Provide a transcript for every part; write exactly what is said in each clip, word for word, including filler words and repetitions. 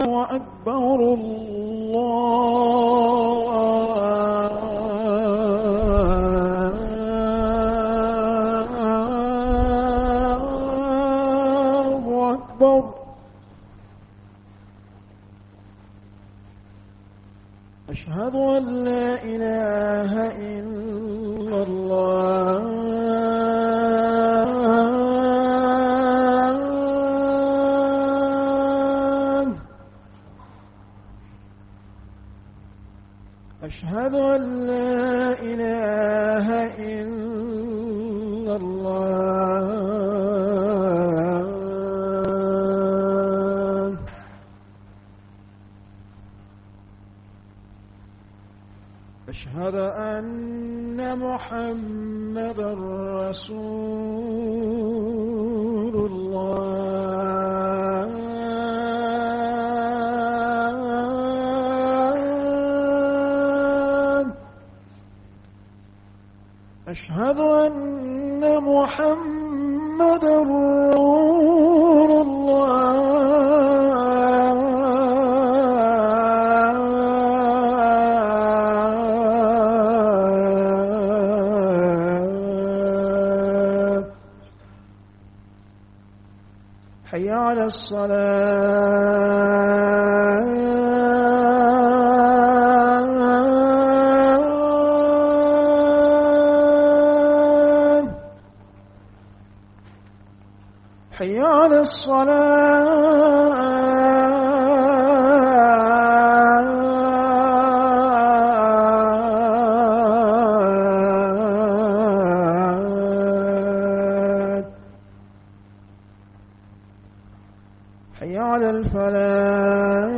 أكبر الله أكبر. أشهد أن لا إله إلا الله أشهد أن لا إله إلا الله. أشهد أن محمدًا رسول الله. أشهد أن محمدًا رسول الله. حي على الصلاة. حي على الصلاة. حي على الفلاح.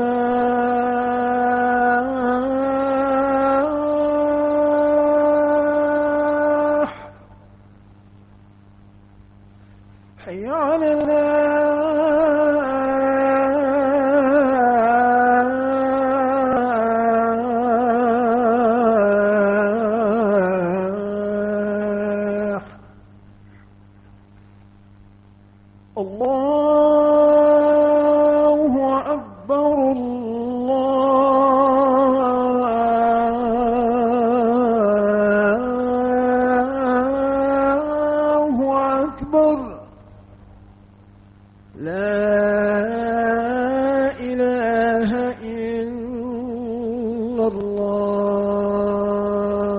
حي على الفلاح. الله أكبر الله أكبر. لا إله إلا الله.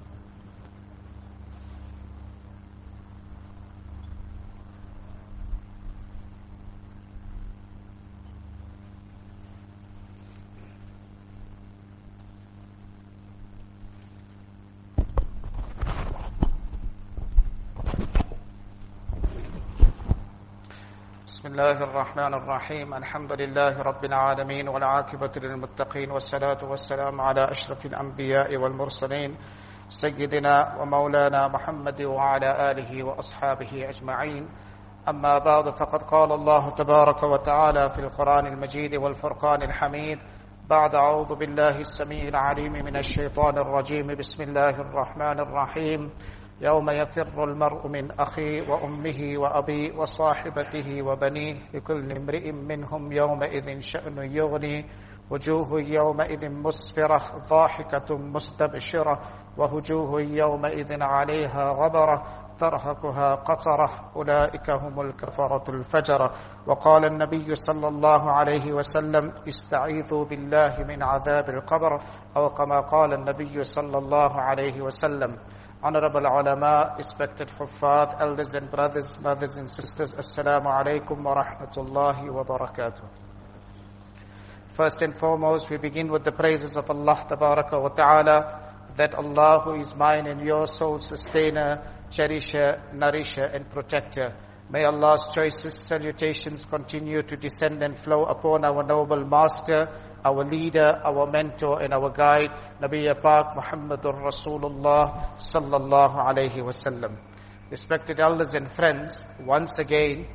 بسم الله الرحمن الرحيم. الحمد لله رب العالمين والعاقبة للمتقين والصلاة والسلام على أشرف الأنبياء والمرسلين سيدنا ومولانا محمد وعلى آله وأصحابه أجمعين. أما بعد، فقد قال الله تبارك وتعالى في القرآن المجيد والفرقان الحميد بعد أعوذ بالله السميع العليم من الشيطان الرجيم. بسم الله الرحمن الرحيم. يوم يفر المرء من أخيه وأمه وأبيه وصاحبته وبنيه لكل امرئ منهم يومئذ شأن يغني وجوه يومئذ مسفرة ضاحكة مستبشرة ووجوه يومئذ عليها غبرة ترهقها قترة أولئك هم الكفرة الفجرة. وقال النبي صلى الله عليه وسلم استعيذوا بالله من عذاب القبر، أو كما قال النبي صلى الله عليه وسلم. Honorable ulama, respected huffaz, elders and brothers, mothers and sisters, Assalamu alaikum wa rahmatullahi wa barakatuh. First and foremost, we begin with the praises of Allah Tabaraka wa Ta'ala, that Allah who is mine and your soul sustainer, cherisher, nourisher and protector. May Allah's choicest salutations continue to descend and flow upon our noble master, our leader, our mentor and our guide, Nabi Pak Muhammadur Rasulullah sallallahu alayhi wasallam. Respected elders and friends, once again,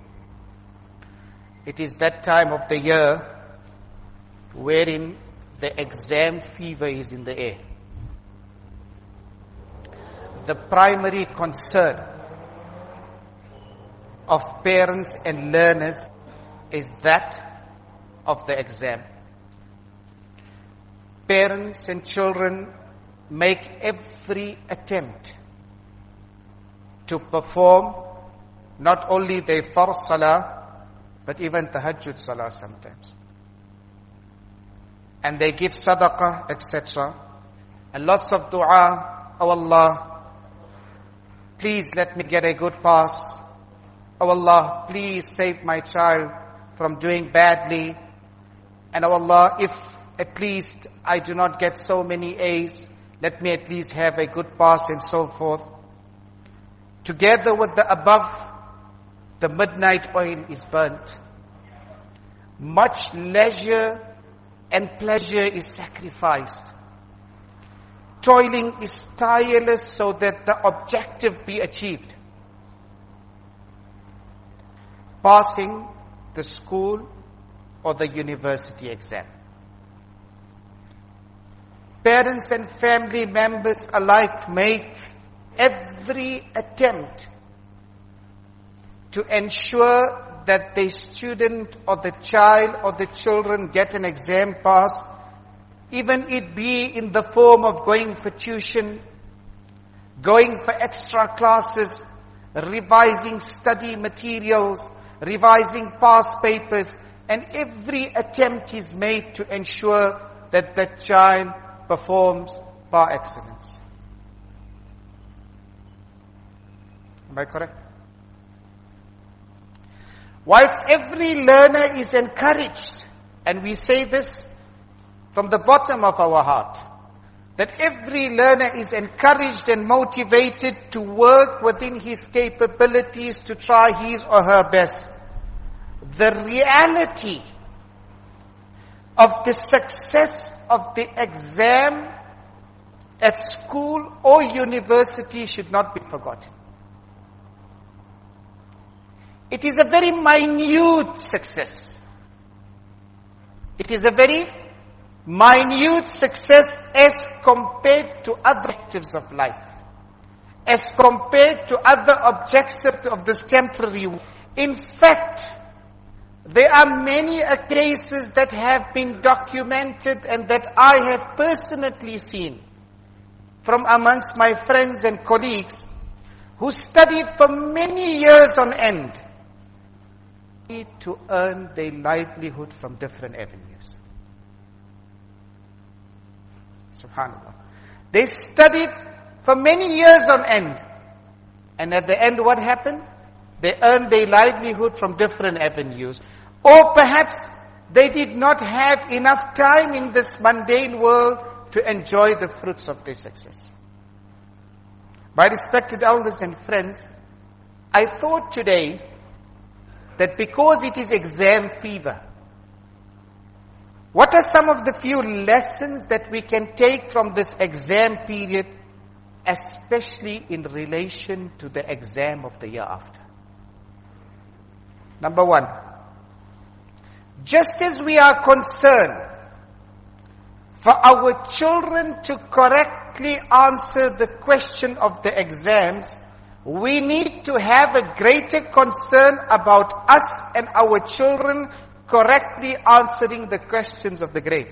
it is that time of the year wherein the exam fever is in the air. The primary concern of parents and learners is that of the exam. Parents and children make every attempt to perform not only their farz salah, but even tahajjud salah sometimes. And they give sadaqah, et cetera. And lots of dua, oh Allah, please let me get a good pass. Oh Allah, please save my child from doing badly. And oh Allah, if at least I do not get so many A's, let me at least have a good pass and so forth. Together with the above, the midnight oil is burnt. Much leisure and pleasure is sacrificed. Toiling is tireless so that the objective be achieved. Passing the school or the university exam. Parents and family members alike make every attempt to ensure that the student or the child or the children get an exam pass, even it be in the form of going for tuition, going for extra classes, revising study materials, revising past papers, and every attempt is made to ensure that the child performs par excellence. Am I correct? Whilst every learner is encouraged, and we say this from the bottom of our heart, that every learner is encouraged and motivated to work within his capabilities to try his or her best. The reality of the success of the exam at school or university should not be forgotten. It is a very minute success. It is a very minute success as compared to other objectives of life, as compared to other objectives of this temporary world. In fact, there are many cases that have been documented and that I have personally seen from amongst my friends and colleagues who studied for many years on end to earn their livelihood from different avenues. Subhanallah. They studied for many years on end. And at the end what happened? They earned their livelihood from different avenues. Or perhaps they did not have enough time in this mundane world to enjoy the fruits of their success. My respected elders and friends, I thought today that because it is exam fever, what are some of the few lessons that we can take from this exam period, especially in relation to the exam of the year after? Number one, just as we are concerned for our children to correctly answer the question of the exams, we need to have a greater concern about us and our children correctly answering the questions of the grave.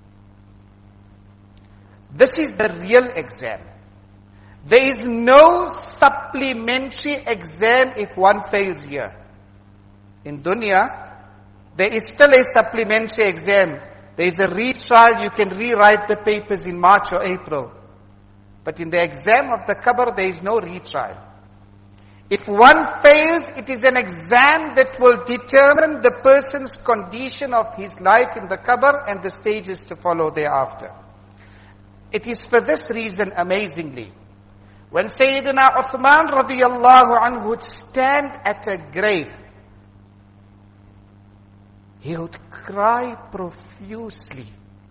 This is the real exam. There is no supplementary exam if one fails here. In dunya, there is still a supplementary exam. There is a retrial. You can rewrite the papers in March or April. But in the exam of the qabr, there is no retrial. If one fails, it is an exam that will determine the person's condition of his life in the qabr and the stages to follow thereafter. It is for this reason, amazingly, when Sayyidina Uthman radiyallahu anhu would stand at a grave, he would cry profusely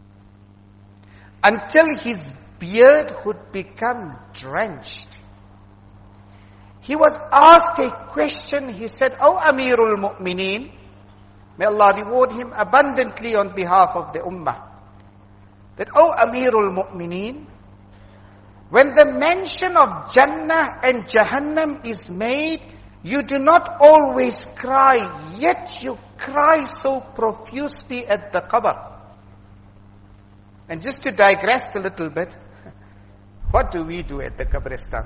until his beard would become drenched. He was asked a question. He said, "O Amirul Mu'mineen," may Allah reward him abundantly on behalf of the Ummah, that, "O Amirul Mu'mineen, when the mention of Jannah and Jahannam is made, You do not always cry, yet you cry so profusely at the qabr. And just to digress a little bit, what do we do at the Qabristan?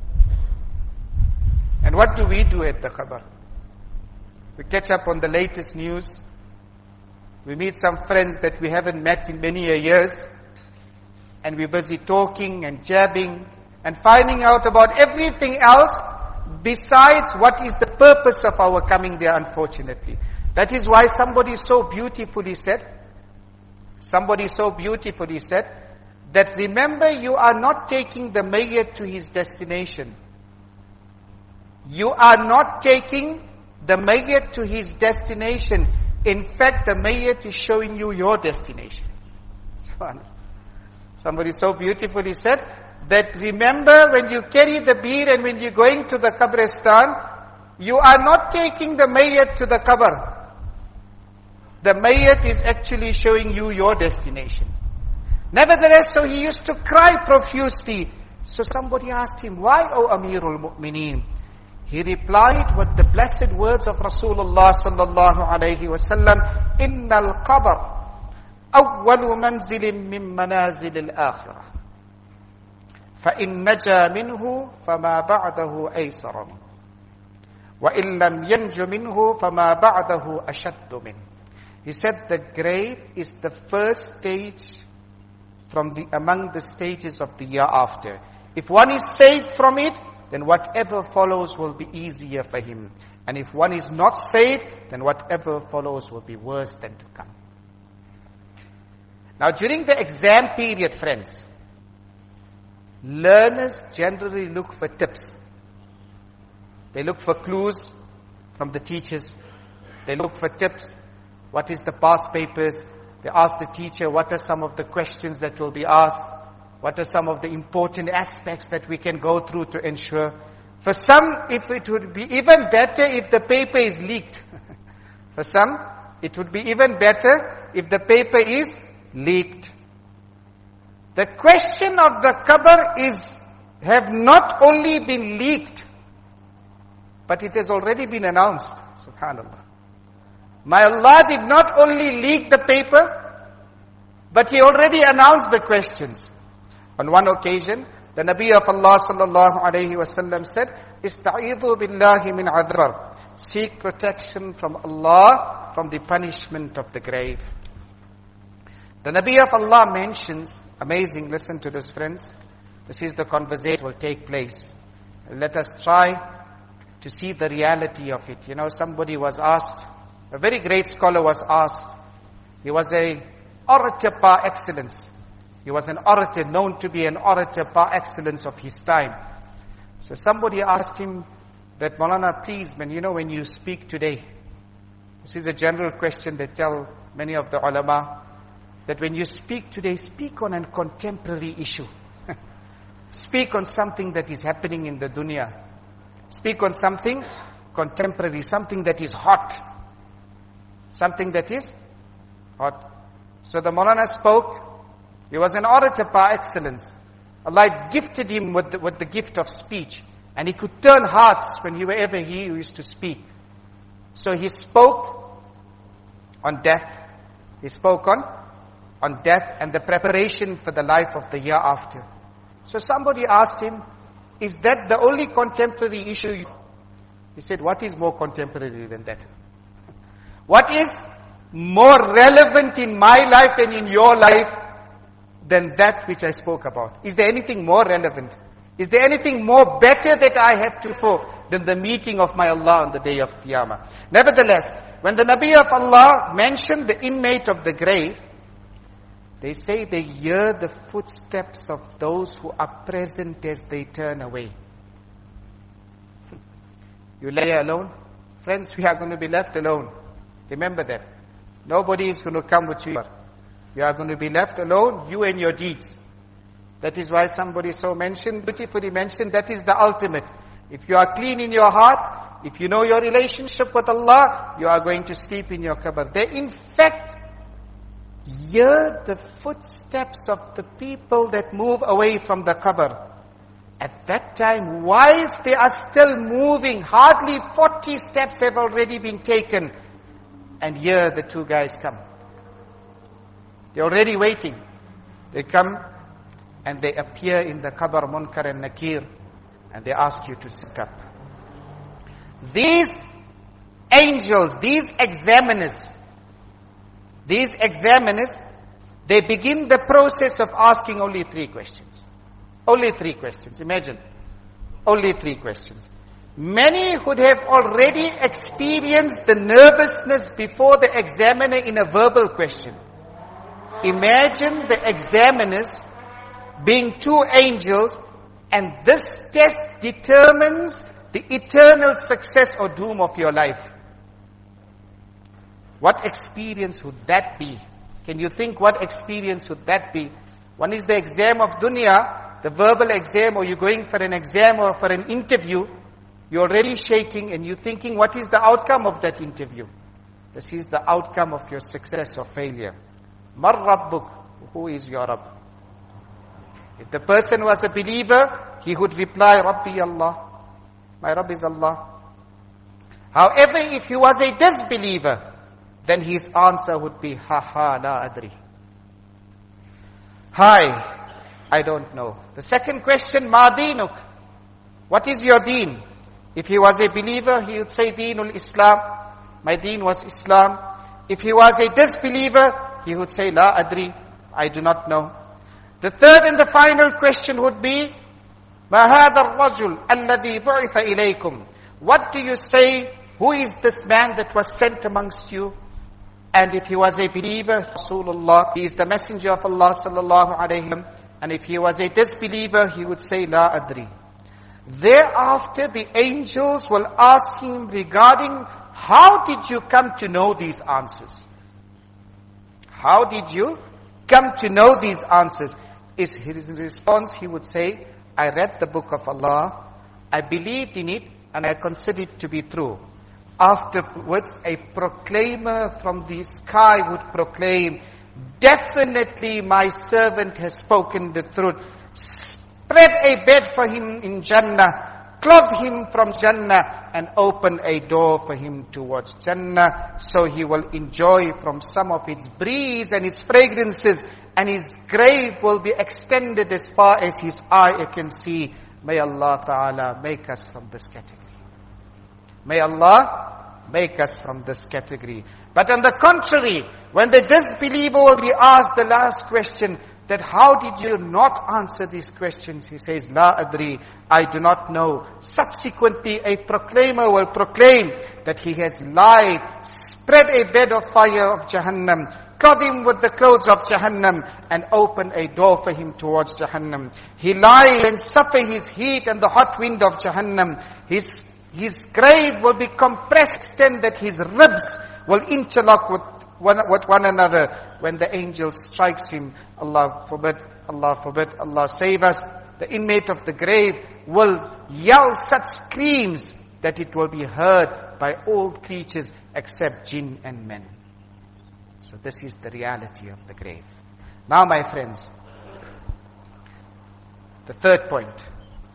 And what do we do at the qabr? We catch up on the latest news. We meet some friends that we haven't met in many a years. And we're busy talking and jabbing and finding out about everything else besides what is the purpose of our coming there, unfortunately. That is why somebody so beautifully said, somebody so beautifully said, that remember you are not taking the mayyit to his destination. You are not taking the mayyit to his destination. In fact, the mayyit is showing you your destination. Somebody so beautifully said that remember when you carry the beer and when you're going to the Qabristan, you are not taking the mayyit to the qabr. The mayyit is actually showing you your destination. Nevertheless, so he used to cry profusely. So somebody asked him, why, O Amirul Mu'mineen? He replied with the blessed words of Rasulullah sallallahu alayhi wa sallam, Innal qabr awwalu manzilin min manazil al-akhirah. فَإِن نَجَى مِنْهُ فَمَا بَعْدَهُ أَيْسَرٌ وَإِن لَمْ يَنْجُ مِنْهُ فَمَا بَعْدَهُ أَشَدُّ مِنْهُ. He said the grave is the first stage from the among the stages of the year after. If one is saved from it, then whatever follows will be easier for him. And if one is not saved, then whatever follows will be worse than to come. Now during the exam period, friends, learners generally look for tips. They look for clues from the teachers. They look for tips. What is the past papers? They ask the teacher, what are some of the questions that will be asked? What are some of the important aspects that we can go through to ensure? For some, if it would be even better if the paper is leaked. For some, it would be even better if the paper is leaked. The question of the qabr is, have not only been leaked, but it has already been announced. Subhanallah. My Allah did not only leak the paper, but He already announced the questions. On one occasion, the Nabi of Allah sallallahu alayhi wa sallam said, Ista'idhu billahi min adhar. Seek protection from Allah from the punishment of the grave. The Nabi of Allah mentions, amazing, listen to this friends. This is the conversation that will take place. Let us try to see the reality of it. You know, somebody was asked, a very great scholar was asked. He was a orator par excellence. He was an orator, known to be an orator par excellence of his time. So somebody asked him that, Maulana, please, man, you know, when you speak today, this is a general question they tell many of the ulama, that when you speak today, speak on a contemporary issue. Speak on something that is happening in the dunya. Speak on something contemporary, something that is hot. Something that is hot. So the Maulana spoke. He was an orator par excellence. Allah gifted him with the, with the gift of speech. And he could turn hearts when he wherever he used to speak. So he spoke on death. He spoke on, on death and the preparation for the life of the year after. So somebody asked him, is that the only contemporary issue? He said, what is more contemporary than that? What is more relevant in my life and in your life than that which I spoke about? Is there anything more relevant? Is there anything more better that I have to for than the meeting of my Allah on the day of Qiyamah? Nevertheless, when the Nabi of Allah mentioned the inmate of the grave, they say they hear the footsteps of those who are present as they turn away. You lay alone? Friends, we are going to be left alone. Remember that. Nobody is going to come with you. You are going to be left alone, you and your deeds. That is why somebody so mentioned, beautifully mentioned, that is the ultimate. If you are clean in your heart, if you know your relationship with Allah, you are going to sleep in your qabr. They in fact hear the footsteps of the people that move away from the qabr. At that time, whilst they are still moving, hardly forty steps have already been taken. And here the two guys come. They're already waiting. They come and they appear in the Qabr Munkar and Nakir, and they ask you to sit up. These angels, these examiners, these examiners, they begin the process of asking only three questions. Only three questions. Imagine. Only three questions. Many would have already experienced the nervousness before the examiner in a verbal question. Imagine the examiners being two angels, and this test determines the eternal success or doom of your life. What experience would that be? Can you think what experience would that be? One is the exam of dunya, the verbal exam, or you're going for an exam or for an interview. You're already shaking and you're thinking, what is the outcome of that interview? This is the outcome of your success or failure. Mar Rabbuk, who is your Rabb? If the person was a believer, he would reply, Rabbi Allah. My Rabb is Allah. However, if he was a disbeliever, then his answer would be, ha ha, la adri. Hi, I don't know. The second question, ma dinuk. What is your deen? If he was a believer, he would say, Deenul Islam. My deen was Islam. If he was a disbeliever, he would say, La adri, I do not know. The third and the final question would be, Ma hadha ar-rajul alladhi bu'itha ilaykum. What do you say? Who is this man that was sent amongst you? And if he was a believer, Rasulullah, he is the messenger of Allah sallallahu alayhi wa sallam. And if he was a disbeliever, he would say, La adri. Thereafter, the angels will ask him regarding, how did you come to know these answers? How did you come to know these answers? Is his response, he would say, I read the book of Allah, I believed in it, and I considered it to be true. Afterwards, a proclaimer from the sky would proclaim, definitely my servant has spoken the truth. Spread a bed for him in Jannah, clothe him from Jannah, and open a door for him towards Jannah, so he will enjoy from some of its breeze and its fragrances, and his grave will be extended as far as his eye can see. May Allah Ta'ala make us from this category. May Allah make us from this category. But on the contrary, when the disbeliever will be asked the last question, that how did you not answer these questions? He says, La adri, I do not know. Subsequently, a proclaimer will proclaim that he has lied, spread a bed of fire of Jahannam, clothe him with the clothes of Jahannam, and open a door for him towards Jahannam. He lied and suffer his heat and the hot wind of Jahannam. His, his grave will be compressed, extend that his ribs will interlock with one, with one another. When the angel strikes him, Allah forbid, Allah forbid, Allah save us, the inmate of the grave will yell such screams that it will be heard by all creatures except jinn and men. So this is the reality of the grave. Now, my friends, the third point.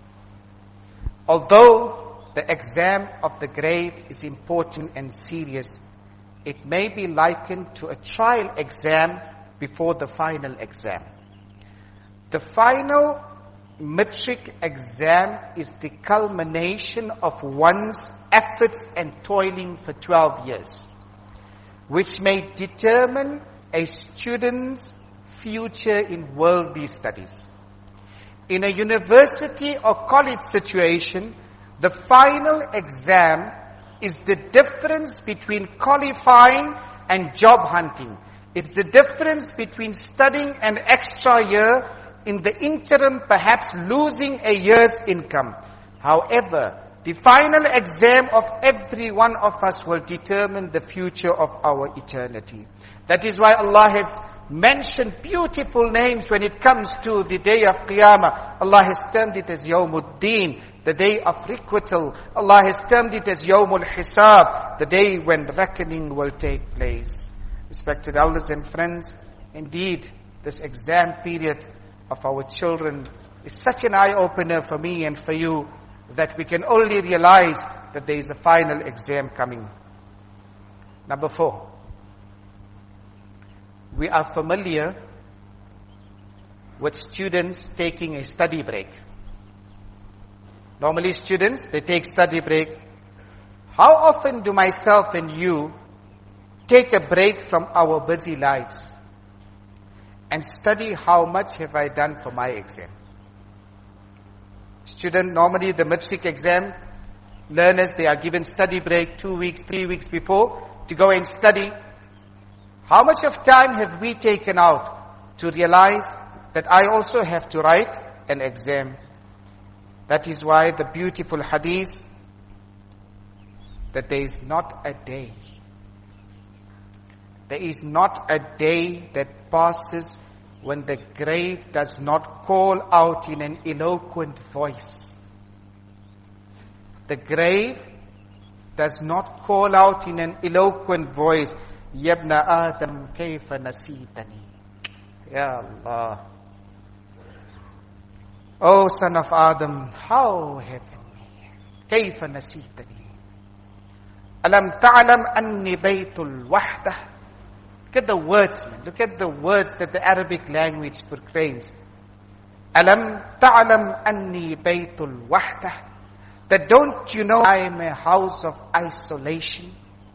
Although the exam of the grave is important and serious, it may be likened to a trial exam before the final exam. The final metric exam is the culmination of one's efforts and toiling for twelve years, which may determine a student's future in worldly studies. In a university or college situation, the final exam is the difference between qualifying and job hunting. It's the difference between studying an extra year, in the interim perhaps losing a year's income. However, the final exam of every one of us will determine the future of our eternity. That is why Allah has mentioned beautiful names when it comes to the day of Qiyamah. Allah has termed it as Yawmuddin, the day of requital. Allah has termed it as Yawmul Hisab, the day when reckoning will take place. Respected elders and friends, indeed, this exam period of our children is such an eye-opener for me and for you that we can only realize that there is a final exam coming. Number four, we are familiar with students taking a study break. Normally students, they take study break. How often do myself and you take a break from our busy lives and study how much have I done for my exam? Student, normally the matric exam, learners, they are given study break two weeks, three weeks before to go and study. How much of time have we taken out to realize that I also have to write an exam? That is why the beautiful hadith, that there is not a day, there is not a day that passes when the grave does not call out in an eloquent voice. The grave does not call out in an eloquent voice, Yabna Adam kayfa nasitani. Ya Allah. Oh son of Adam, how have you? Kayfa nasitani. Alam ta'lam anni baytul wahdah. Look at the words, man. Look at the words that the Arabic language proclaims. Alam ta'lam anni baytul wahdah. That don't you know I am a house of isolation?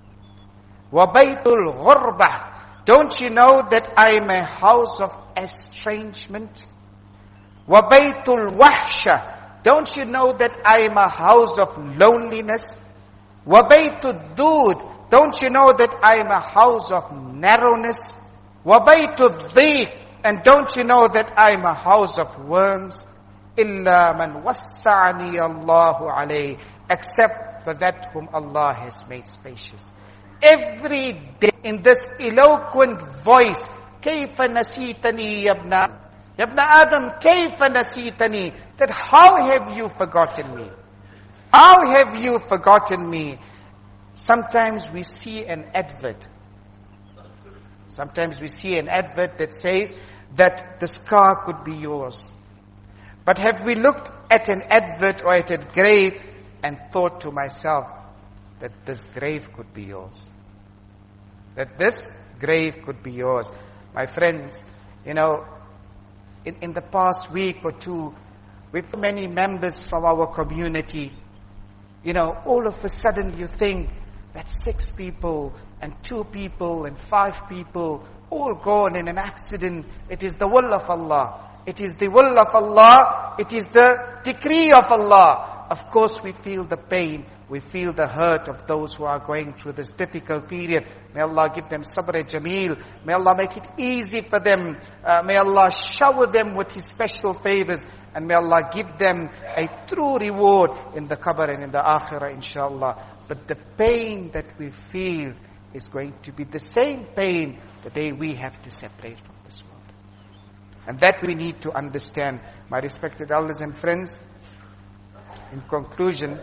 Wa baytul ghurbah. Don't you know that I am a house of estrangement? Wa baytul wahsha. Don't you know that I am a house of loneliness? Wa baytud dud. Don't you know that I am a house of narrowness? Wa baytud dhiq. And don't you know that I am a house of worms? Illa man wassa'ani Allahu alayh. Except for that whom Allah has made spacious. Every day in this eloquent voice, Kayfa nasitani yabna. Yabna Adam, Kayfa nasitani. That how have you forgotten me? How have you forgotten me? Sometimes we see an advert. Sometimes we see an advert that says that this car could be yours. But have we looked at an advert or at a grave and thought to myself that this grave could be yours? That this grave could be yours. My friends, you know, in, in the past week or two, with many members from our community, you know, all of a sudden you think that six people and two people and five people all gone in an accident. It is the will of Allah. It is the will of Allah. It is the decree of Allah. Of course we feel the pain. We feel the hurt of those who are going through this difficult period. May Allah give them sabr jameel. May Allah make it easy for them. Uh, may Allah shower them with His special favors. And may Allah give them a true reward in the qabr and in the akhirah, inshallah. But the pain that we feel is going to be the same pain the day we have to separate from this world. And that we need to understand. My respected elders and friends, in conclusion,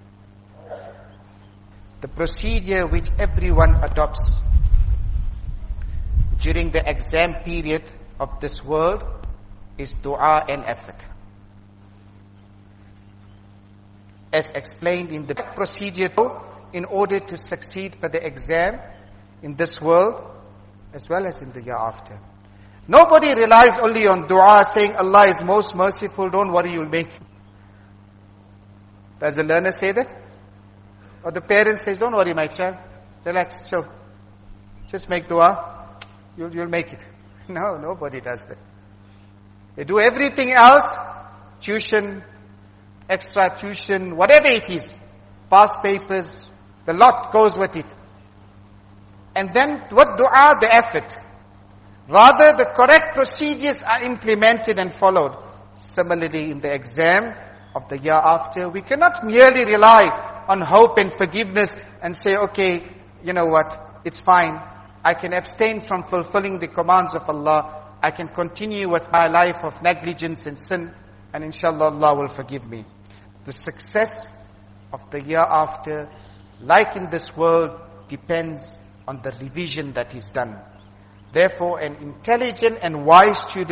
the procedure which everyone adopts during the exam period of this world is dua and effort. As explained in the procedure, in order to succeed for the exam in this world as well as in the year after. Nobody relies only on dua saying Allah is most merciful, don't worry, you'll make it. Does the learner say that? Or the parent says, don't worry my child, relax, chill. Just make dua, you'll, you'll make it. No, nobody does that. They do everything else, tuition, extra tuition, whatever it is, past papers, the lot goes with it. And then what dua? The effort. Rather, the correct procedures are implemented and followed. Similarly, in the exam of the year after, we cannot merely rely on hope and forgiveness and say, okay, you know what, it's fine. I can abstain from fulfilling the commands of Allah. I can continue with my life of negligence and sin, and inshallah Allah will forgive me. The success of the year after, like in this world, depends on the revision that is done. Therefore, an intelligent and wise student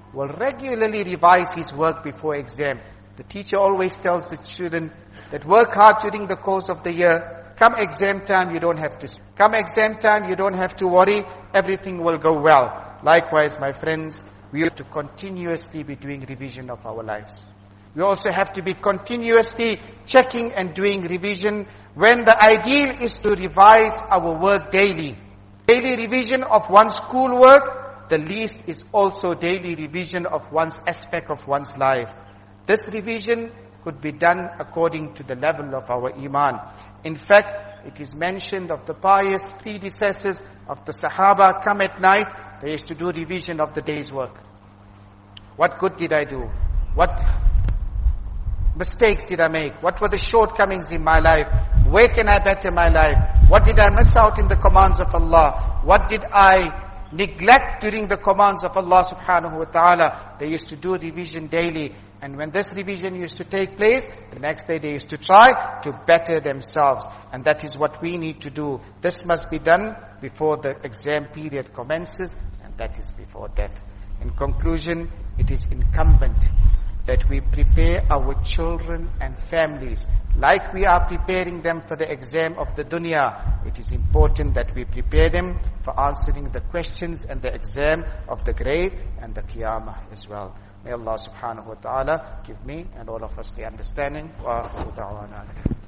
will regularly revise his work before exam. The teacher always tells the student that work hard during the course of the year. Come exam time, you don't have to. Come exam time, you don't have to worry. Everything will go well. Likewise, my friends, we have to continuously be doing revision of our lives. We also have to be continuously checking and doing revision, when the ideal is to revise our work daily. Daily revision of one's schoolwork, the least is also daily revision of one's aspect of one's life. This revision could be done according to the level of our iman. In fact, it is mentioned of the pious predecessors of the Sahaba, come at night, they used to do revision of the day's work. What good did I do? What mistakes did I make? What were the shortcomings in my life? Where can I better my life? What did I miss out in the commands of Allah? What did I neglect during the commands of Allah subhanahu wa ta'ala? They used to do revision daily. And when this revision used to take place, the next day they used to try to better themselves. And that is what we need to do. This must be done before the exam period commences, and that is before death. In conclusion, it is incumbent that we prepare our children and families like we are preparing them for the exam of the dunya. It is important that we prepare them for answering the questions and the exam of the grave and the qiyamah as well. May Allah subhanahu wa ta'ala give me and all of us the understanding. Wa akhiru da'wana.